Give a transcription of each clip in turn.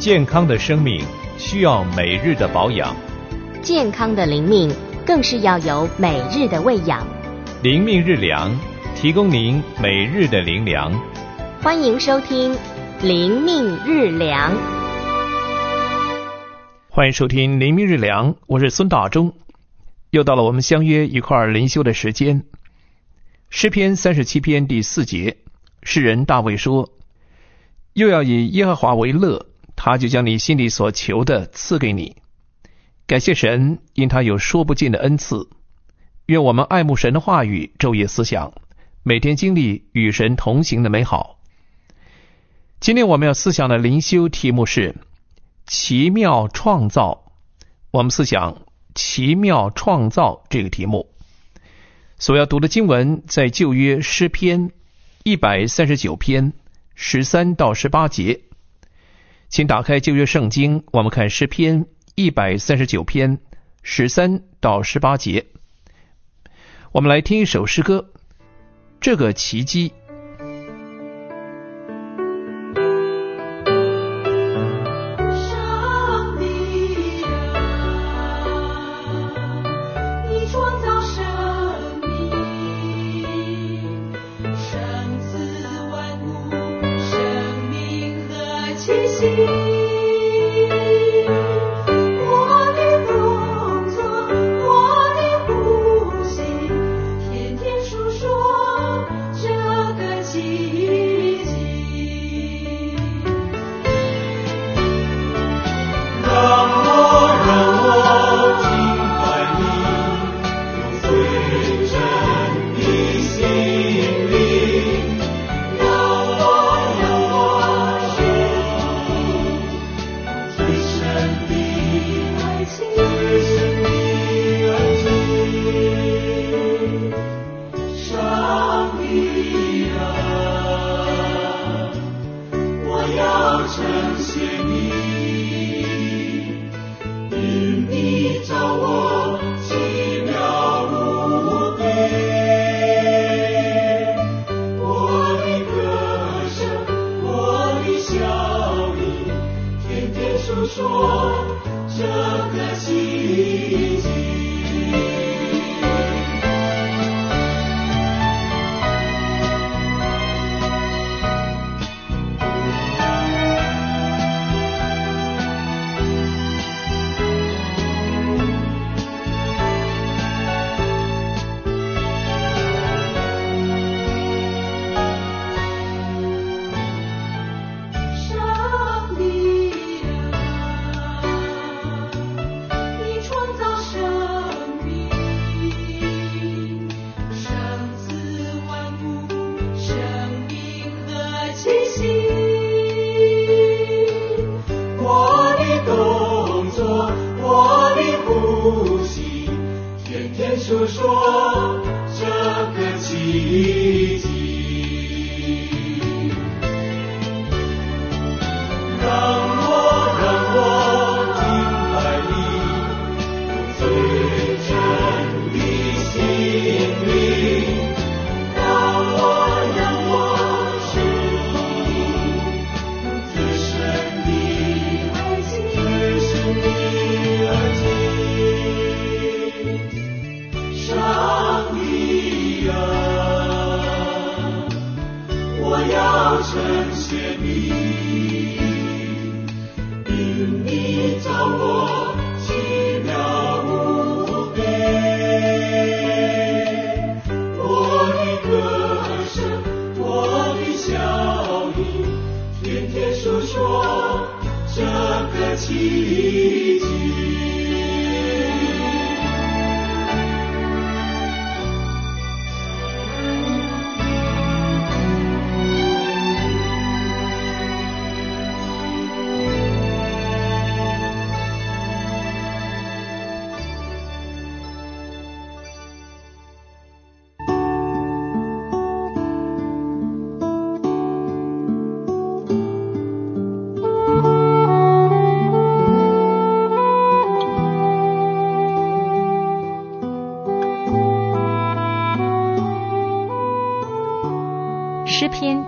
健康的生命需要每日的保养， 健康的灵命更是要有每日的喂养。 灵命日粮，提供您每日的灵粮。 欢迎收听灵命日粮。 欢迎收听灵命日粮，我是孙大中。又到了我们相约一块灵修的时间。诗篇37篇第4节，诗人大卫说：又要以耶和华为乐，他就将你心里所求的赐给你。感谢神，因他有说不尽的恩赐。愿我们爱慕神的话语，昼夜思想，每天经历与神同行的美好。今天我们要思想的灵修题目是奇妙创造。我们思想奇妙创造这个题目。所要读的经文在旧约诗篇139篇13到18节。请打开旧约圣经，我们看诗篇139篇13到18节。我们来听一首诗歌，这个奇迹。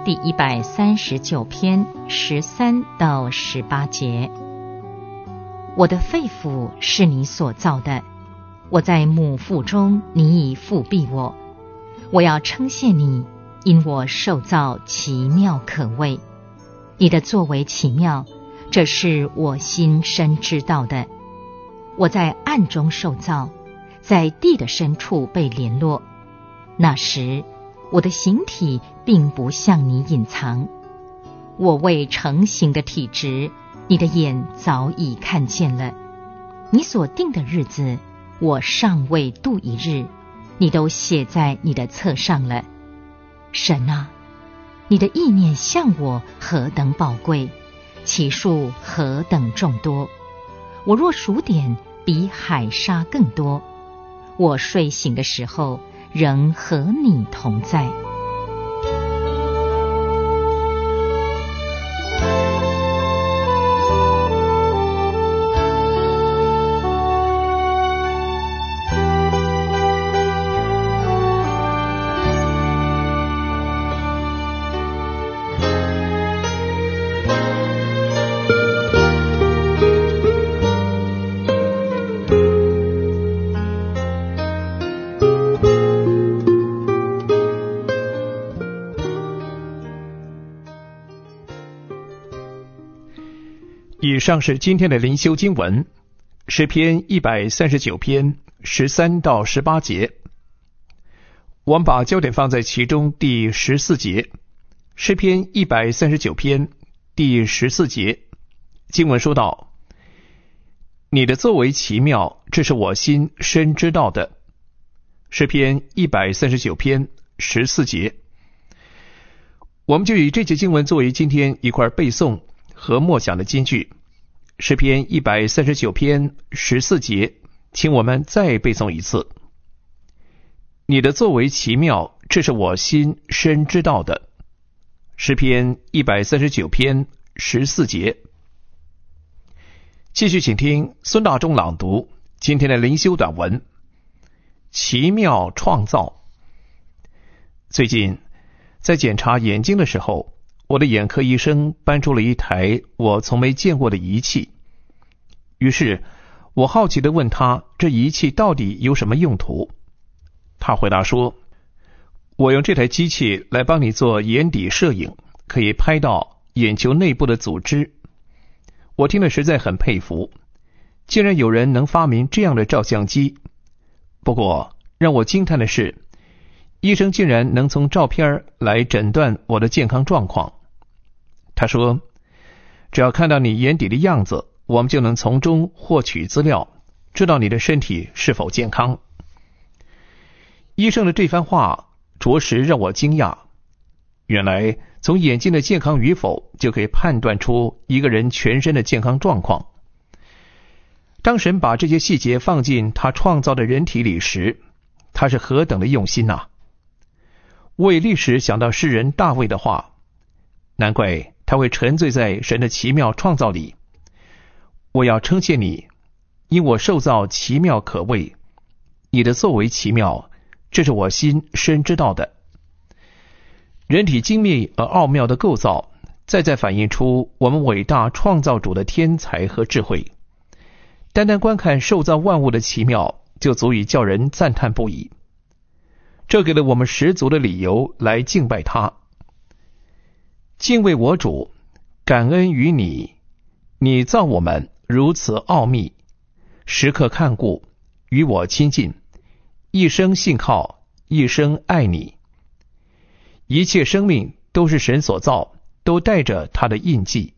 第139篇13到18节。我的肺腑是你所造的，我在母腹中，你已覆庇我。我要称谢你，因我受造奇妙可畏。你的作为奇妙，这是我心深知道的。我在暗中受造，在地的深处被联络。那时我的形体并不向你隐藏，我未成形的体质，你的眼早已看见了。你所定的日子，我尚未度一日，你都写在你的册上了。神啊，你的意念向我何等宝贵，其数何等众多。我若数点，比海沙更多。我睡醒的时候，仍和你同在。 以上是今天的灵修经文，诗篇139篇13到18节。我们把焦点放在其中第14节，诗篇139篇第14节，经文说道：你的作为奇妙，这是我心深知道的。诗篇139篇14节。我们就以这节经文作为今天一块背诵和默想的金句。诗篇139篇14节，请我们再背诵一次。你的作为奇妙，这是我心深知道的。诗篇139篇14节。继续请听孙大中朗读今天的灵修短文，奇妙创造。最近在检查眼睛的时候，我的眼科医生搬出了一台我从没见过的仪器。于是我好奇地问他，这仪器到底有什么用途？他回答说，我用这台机器来帮你做眼底摄影，可以拍到眼球内部的组织。我听了实在很佩服，竟然有人能发明这样的照相机。不过让我惊叹的是，医生竟然能从照片来诊断我的健康状况。他说，只要看到你眼底的样子，我们就能从中获取资料，知道你的身体是否健康。医生的这番话着实让我惊讶。原来从眼睛的健康与否就可以判断出一个人全身的健康状况。当神把这些细节放进他创造的人体里时，他是何等的用心啊！我也立时想到诗人大卫的话，难怪他会沉醉在神的奇妙创造里。我要称谢你，因我受造奇妙可畏，你的作为奇妙，这是我心深知道的。人体精密而奥妙的构造，再反映出我们伟大创造主的天才和智慧。单单观看受造万物的奇妙，就足以叫人赞叹不已。这给了我们十足的理由来敬拜他。敬畏我主，感恩于你，你造我们如此奥秘，时刻看顾，与我亲近，一生信靠，一生爱你。一切生命都是神所造，都带着他的印记。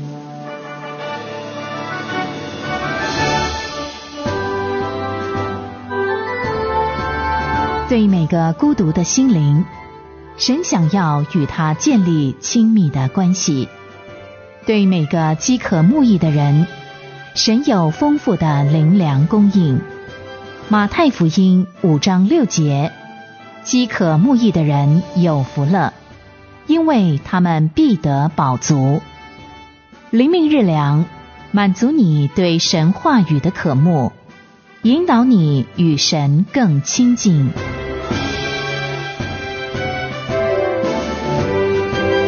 对每个孤独的心灵，神想要与他建立亲密的关系。对每个饥渴慕义的人，神有丰富的灵粮供应。马太福音5章6节，饥渴慕义的人有福了，因为他们必得饱足。灵命日粮，满足你对神话语的渴慕，引导你与神更亲近。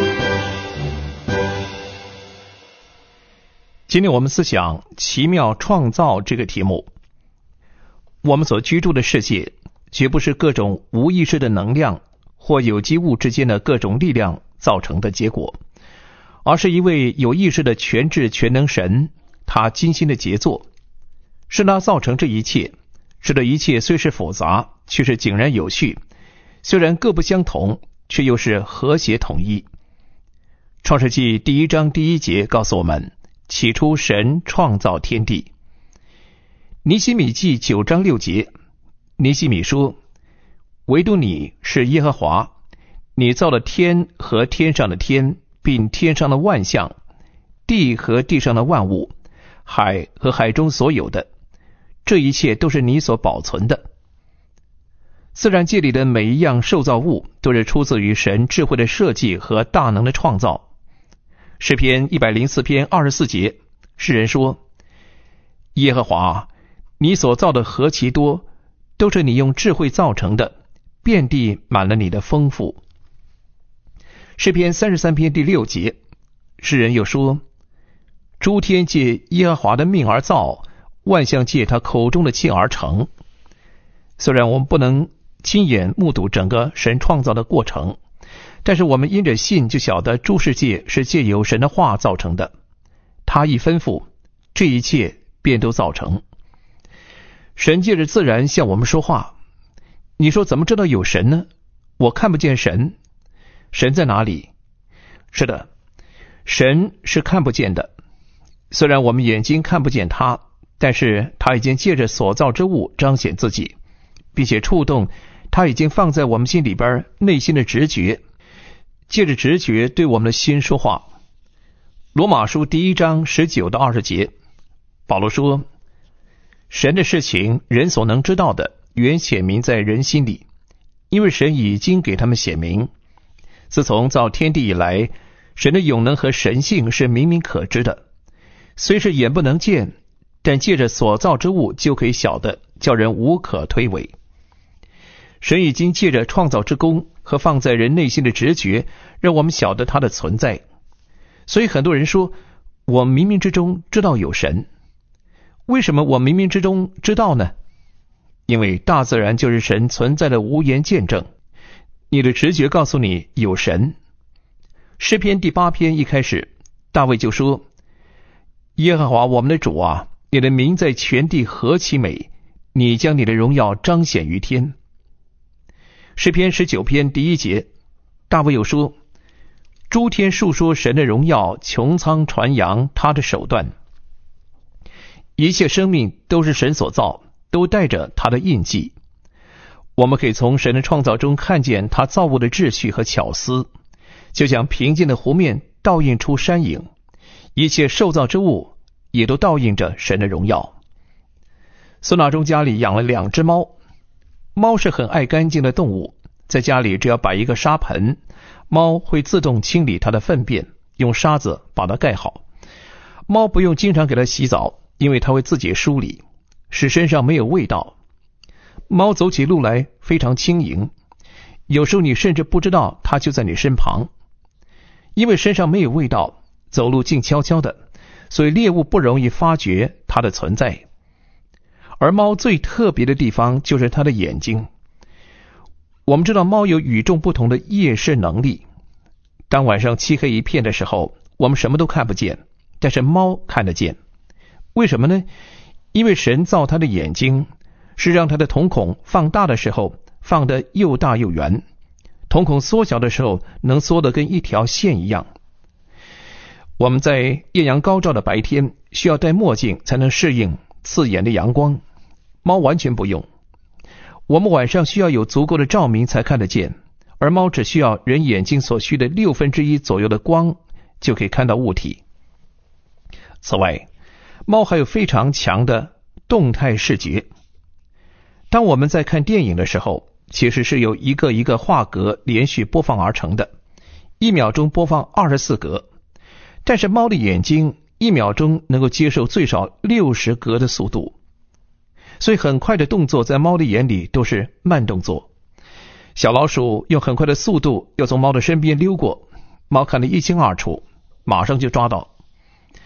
今天我们思想奇妙创造这个题目。我们所居住的世界绝不是各种无意识的能量或有机物之间的各种力量造成的结果，而是一位有意识的全智全能神，他精心的杰作，是他造成这一切，使得一切虽是复杂，却是井然有序，虽然各不相同，却又是和谐统一。创世纪1章1节告诉我们，起初神创造天地。尼希米记9章6节，尼希米说，唯独你是耶和华，你造了天和天上的天，并天上的万象，地和地上的万物，海和海中所有的，这一切都是你所保存的。自然界里的每一样受造物都是出自于神智慧的设计和大能的创造。诗篇104篇24节，诗人说，耶和华，你所造的何其多，都是你用智慧造成的，遍地满了你的丰富。诗篇33篇第6节，诗人又说，诸天借耶和华的命而造，万象借他口中的气而成。虽然我们不能亲眼目睹整个神创造的过程，但是我们因着信就晓得诸世界是借由神的话造成的，他一吩咐，这一切便都造成。神借着自然向我们说话，你说怎么知道有神呢？我看不见神，神在哪里？是的，神是看不见的，虽然我们眼睛看不见他，但是他已经借着所造之物彰显自己，并且触动他已经放在我们心里边内心的直觉，借着直觉对我们的心说话。罗马书1章19到20节，保罗说，神的事情人所能知道的，原显明在人心里，因为神已经给他们显明。自从造天地以来，神的永能和神性是明明可知的，虽是眼不能见，但借着所造之物就可以晓得，叫人无可推诿。神已经借着创造之功和放在人内心的直觉，让我们晓得他的存在。所以很多人说，我冥冥之中知道有神。为什么我冥冥之中知道呢？因为大自然就是神存在的无言见证，你的直觉告诉你有神。诗篇第8篇一开始，大卫就说，耶和华我们的主啊，你的名在全地何其美，你将你的荣耀彰显于天。诗篇19篇第1节，大卫又说，诸天述说神的荣耀，穹苍传扬他的手段。一切生命都是神所造，都带着他的印记。我们可以从神的创造中看见他造物的秩序和巧思，就像平静的湖面倒映出山影，一切受造之物也都倒映着神的荣耀。孙大中家里养了2只猫，猫是很爱干净的动物，在家里只要摆一个沙盆，猫会自动清理它的粪便，用沙子把它盖好。猫不用经常给它洗澡，因为它会自己梳理，使身上没有味道。猫走起路来非常轻盈，有时候你甚至不知道它就在你身旁。因为身上没有味道，走路静悄悄的，所以猎物不容易发觉它的存在。而猫最特别的地方就是它的眼睛。我们知道猫有与众不同的夜视能力。当晚上漆黑一片的时候，我们什么都看不见，但是猫看得见。为什么呢？因为神造它的眼睛是让它的瞳孔放大的时候放得又大又圆，瞳孔缩小的时候能缩得跟一条线一样。我们在艳阳高照的白天需要戴墨镜才能适应刺眼的阳光，猫完全不用。我们晚上需要有足够的照明才看得见，而猫只需要人眼睛所需的1/6左右的光就可以看到物体。此外，猫还有非常强的动态视觉。当我们在看电影的时候，其实是由一个一个画格连续播放而成的，1秒钟播放24格，但是猫的眼睛1秒钟能够接受最少60格的速度，所以很快的动作在猫的眼里都是慢动作。小老鼠用很快的速度要从猫的身边溜过，猫看得一清二楚，马上就抓到。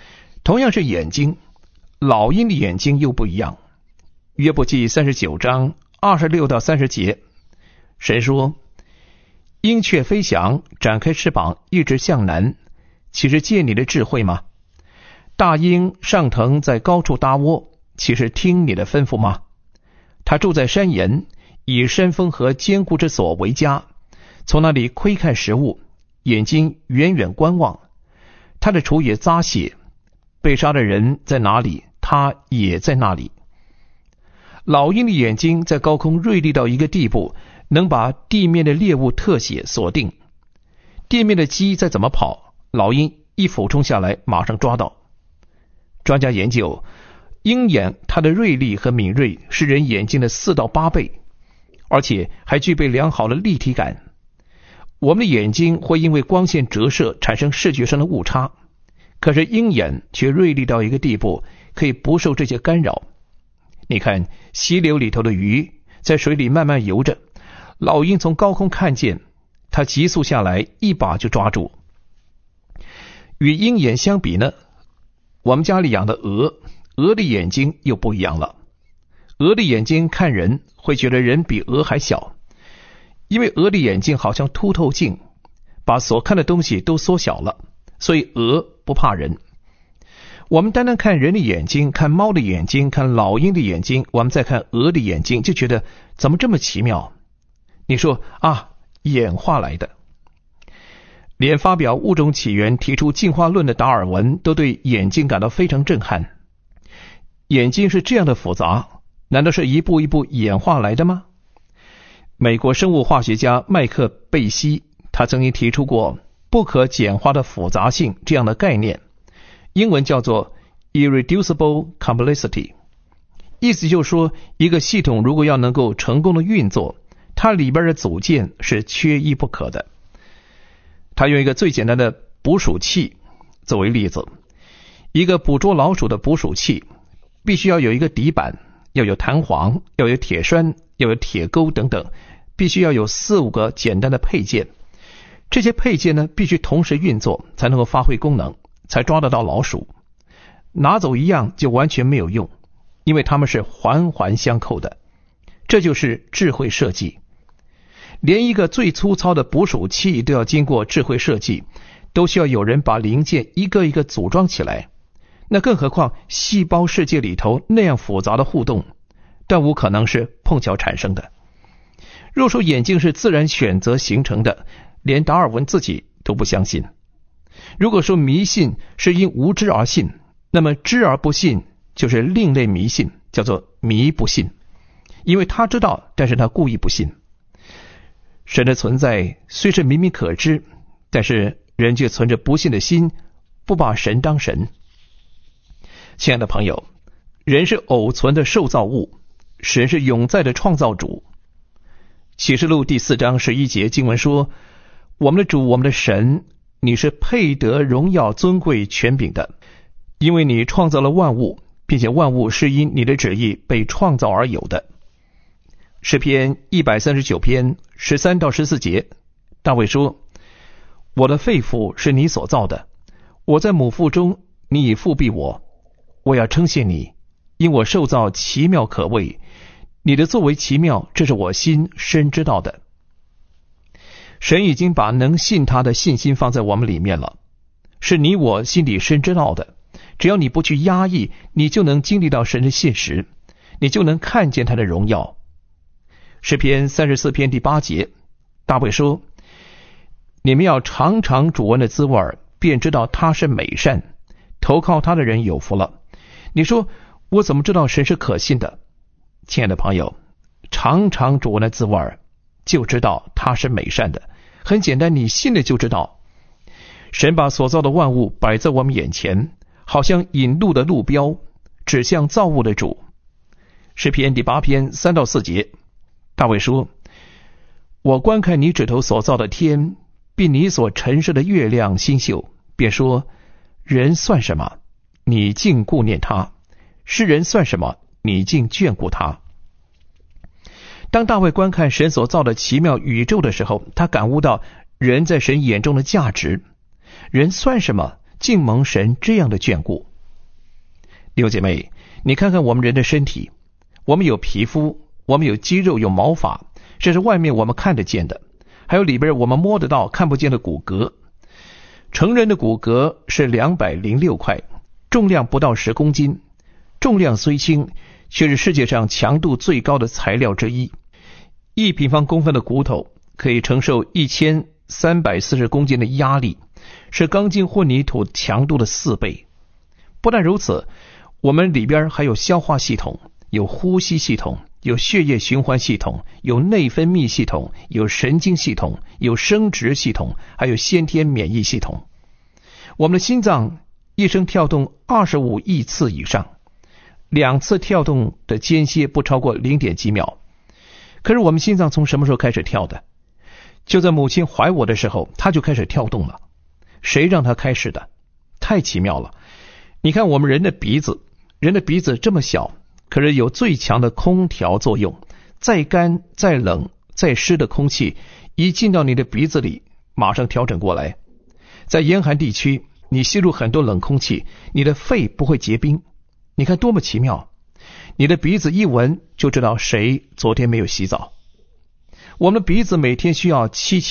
同样是眼睛，老鹰的眼睛又不一样。约伯记39章26到30节，神说：鹰雀飞翔，展开翅膀，一直向南，岂是借你的智慧吗？大鹰上腾在高处搭窝，岂是听你的吩咐吗？他住在山岩，以山峰和坚固之所为家，从那里窥看食物，眼睛远远观望。他的厨也咂血，被杀的人在哪里，他也在那里。老鹰的眼睛在高空锐利到一个地步，能把地面的猎物特写锁定。地面的鸡再怎么跑，老鹰一俯冲下来，马上抓到。专家研究，鹰眼它的锐利和敏锐是人眼睛的4到8倍，而且还具备良好的立体感。我们的眼睛会因为光线折射产生视觉上的误差，可是鹰眼却锐利到一个地步，可以不受这些干扰。你看溪流里头的鱼在水里慢慢游着，老鹰从高空看见，它急速下来，一把就抓住。与鹰眼相比呢，我们家里养的鹅的眼睛又不一样了。鹅的眼睛看人会觉得人比鹅还小，因为鹅的眼睛好像凸透镜，把所看的东西都缩小了，所以鹅不怕人。我们单单看人的眼睛，看猫的眼睛，看老鹰的眼睛，我们再看鹅的眼睛，就觉得怎么这么奇妙？你说啊，演化来的。连发表物种起源提出进化论的达尔文都对眼睛感到非常震撼。眼睛是这样的复杂，难道是一步一步演化来的吗？美国生物化学家麦克贝西他曾经提出过不可简化的复杂性这样的概念，英文叫做 irreducible complexity， 意思就是说，一个系统如果要能够成功的运作，它里边的组件是缺一不可的。他用一个最简单的捕鼠器作为例子，一个捕捉老鼠的捕鼠器必须要有一个底板，要有弹簧，要有铁栓，要有铁钩等等，必须要有4-5个简单的配件。这些配件呢，必须同时运作才能够发挥功能，才抓得到老鼠。拿走一样就完全没有用，因为它们是环环相扣的。这就是智慧设计。连一个最粗糙的捕鼠器都要经过智慧设计，都需要有人把零件一个一个组装起来，那更何况细胞世界里头那样复杂的互动，但无可能是碰巧产生的。若说眼睛是自然选择形成的，连达尔文自己都不相信。如果说迷信是因无知而信，那么知而不信就是另类迷信，叫做迷不信。因为他知道，但是他故意不信。神的存在虽是明明可知，但是人却存着不信的心，不把神当神。亲爱的朋友，人是偶存的受造物，神是永在的创造主。启示录第4章11节经文说，我们的主，我们的神，你是配得荣耀尊贵权柄的，因为你创造了万物，并且万物是因你的旨意被创造而有的。诗篇139篇13到14节，大卫说，我的肺腑是你所造的，我在母腹中，你已复庇我。我要称谢你，因我受造奇妙可畏，你的作为奇妙，这是我心深知道的。神已经把能信他的信心放在我们里面了，是你我心里深知道的。只要你不去压抑，你就能经历到神的信实，你就能看见他的荣耀。诗篇34篇第8节，大卫说，你们要尝尝主恩的滋味，便知道他是美善，投靠他的人有福了。你说我怎么知道神是可信的？亲爱的朋友，尝尝主恩的滋味，就知道他是美善的。很简单，你信了就知道。神把所造的万物摆在我们眼前，好像引路的路标，指向造物的主。诗篇第8篇3到4节，大卫说，我观看你指头所造的天，并你所陈设的月亮星宿，便说，人算什么？你竟顾念他；世人算什么？你竟眷顾他。当大卫观看神所造的奇妙宇宙的时候，他感悟到人在神眼中的价值。人算什么？竟蒙神这样的眷顾。 弟兄姐妹，你看看我们人的身体，我们有皮肤，我们有肌肉，有毛发，这是外面我们看得见的，还有里边我们摸得到看不见的骨骼。成人的骨骼是206块，重量不到10公斤，重量虽轻，却是世界上强度最高的材料之一。1平方公分的骨头可以承受1340公斤的压力，是钢筋混凝土强度的4倍。不但如此，我们里边还有消化系统，有呼吸系统，有血液循环系统，有内分泌系统，有神经系统，有生殖系统，还有先天免疫系统。我们的心脏一生跳动25亿次以上，2次跳动的间歇不超过0点几秒。可是我们心脏从什么时候开始跳的？就在母亲怀我的时候，它就开始跳动了。谁让它开始的？太奇妙了！你看我们人的鼻子这么小，可是有最强的空调作用。再干、再冷、再湿的空气一进到你的鼻子里，马上调整过来。在严寒地区，你吸入很多冷空气，你的肺不会结冰。你看多么奇妙！你的鼻子一闻就知道谁昨天没有洗澡。我们的鼻子每天需要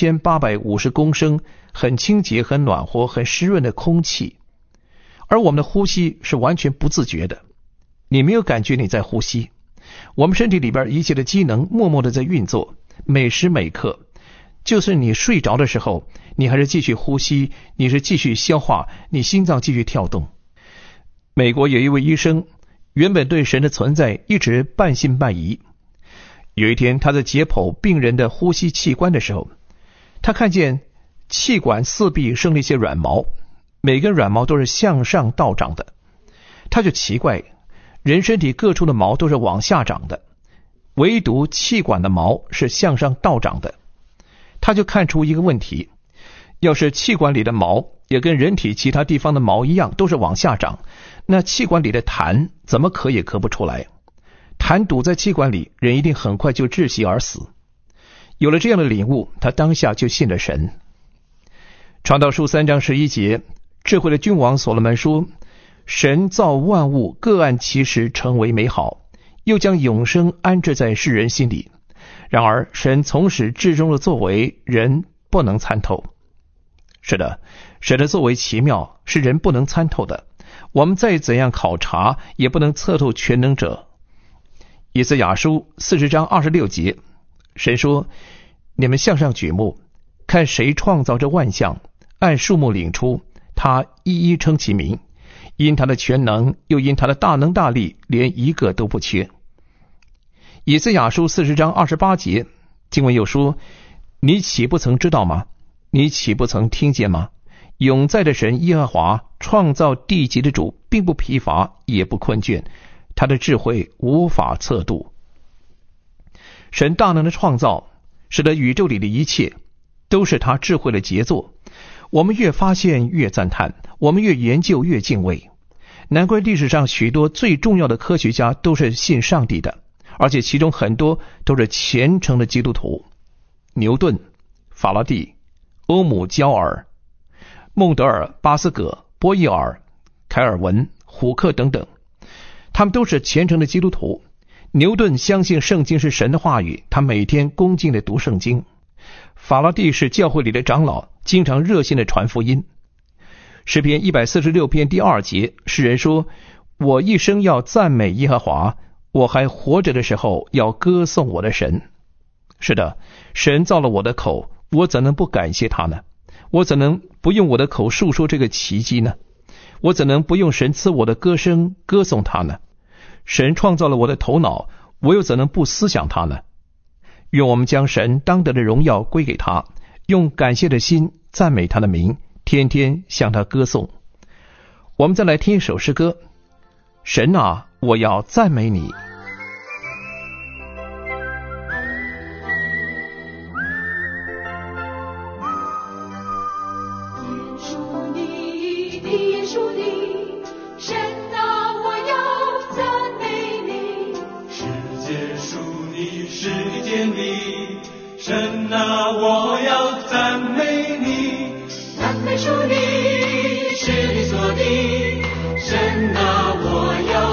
7850公升很清洁、很暖和、很湿润的空气，而我们的呼吸是完全不自觉的，你没有感觉你在呼吸。我们身体里边一切的机能默默的在运作，每时每刻，就是你睡着的时候，你还是继续呼吸，你是继续消化，你心脏继续跳动。美国有一位医生，原本对神的存在一直半信半疑。有一天他在解剖病人的呼吸器官的时候，他看见气管四壁生了一些软毛，每根软毛都是向上倒长的。他就奇怪，人身体各处的毛都是往下长的，唯独气管的毛是向上倒长的。他就看出一个问题，要是气管里的毛也跟人体其他地方的毛一样都是往下长，那气管里的痰怎么咳也咳不出来。痰堵在气管里，人一定很快就窒息而死。有了这样的领悟，他当下就信了神。传道书3章11节，智慧的君王所罗门说，神造万物各按其时成为美好，又将永生安置在世人心里。然而神从始至终的作为，人不能参透。是的，神的作为奇妙，是人不能参透的。我们再怎样考察，也不能测透全能者。以赛亚书40章26节，神说，你们向上举目，看谁创造这万象，按数目领出，他一一称其名，因他的全能，又因他的大能大力，连一个都不缺。以赛亚书40章28节，经文又说，你岂不曾知道吗？你岂不曾听见吗？永在的神耶和华，创造地极的主，并不疲乏，也不困倦，他的智慧无法测度。神大能的创造，使得宇宙里的一切都是他智慧的杰作。我们越发现越赞叹，我们越研究越敬畏。难怪历史上许多最重要的科学家都是信上帝的，而且其中很多都是虔诚的基督徒。牛顿、法拉第、欧姆焦耳、孟德尔、巴斯葛、波义耳、凯尔文、虎克等等，他们都是虔诚的基督徒。牛顿相信圣经是神的话语，他每天恭敬地读圣经。法拉第是教会里的长老，经常热心地传福音。诗篇146篇第2节，诗人说，我一生要赞美耶和华，我还活着的时候要歌颂我的神。是的，神造了我的口，我怎能不感谢他呢？我怎能不用我的口述说这个奇迹呢？我怎能不用神赐我的歌声歌颂他呢？神创造了我的头脑，我又怎能不思想他呢？愿我们将神当得的荣耀归给他，用感谢的心赞美他的名，天天向他歌颂。我们再来听一首诗歌，神啊，我要赞美你。 神啊，我要赞美你，赞美属你，是你所的。神啊，我要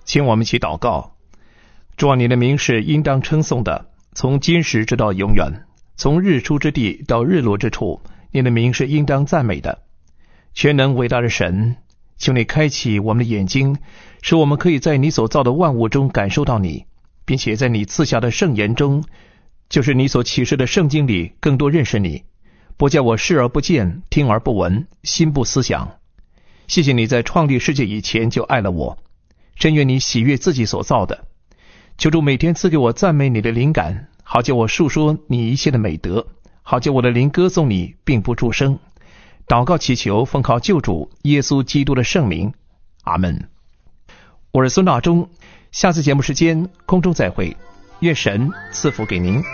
请我们一起祷告。主啊，你的名是应当称颂的，从今时直到永远，从日出之地到日落之处，你的名是应当赞美的。全能伟大的神，求你开启我们的眼睛，使我们可以在你所造的万物中感受到你，并且在你赐下的圣言中，就是你所启示的圣经里更多认识你，不叫我视而不见，听而不闻，心不思想。谢谢你在创立世界以前就爱了我，真愿你喜悦自己所造的。求主每天赐给我赞美你的灵感，好叫我述说你一切的美德，好叫我的灵歌颂你，并不住声。祷告祈求，奉靠救主耶稣基督的圣名，阿们。我是孙大中，下次节目时间空中再会，愿神赐福给您。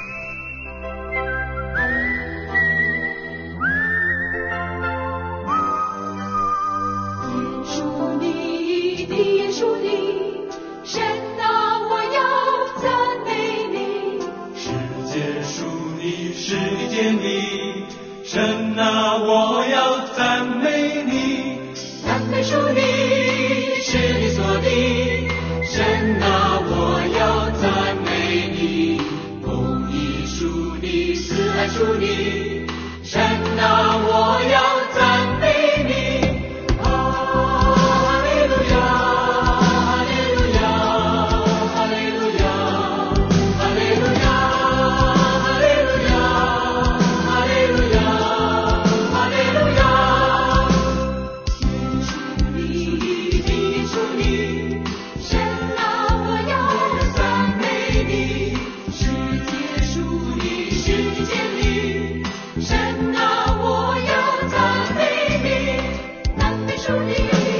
神啊，我要赞美你，赞美属你，是你所立。神啊，我要赞美你，公义属你，慈爱属你。神啊，我要赞美你。哈利路亚，哈利路亚，哈利路亚，哈利路亚，哈利路亚，哈利路亚。神啊，我要赞美你，赞美属你。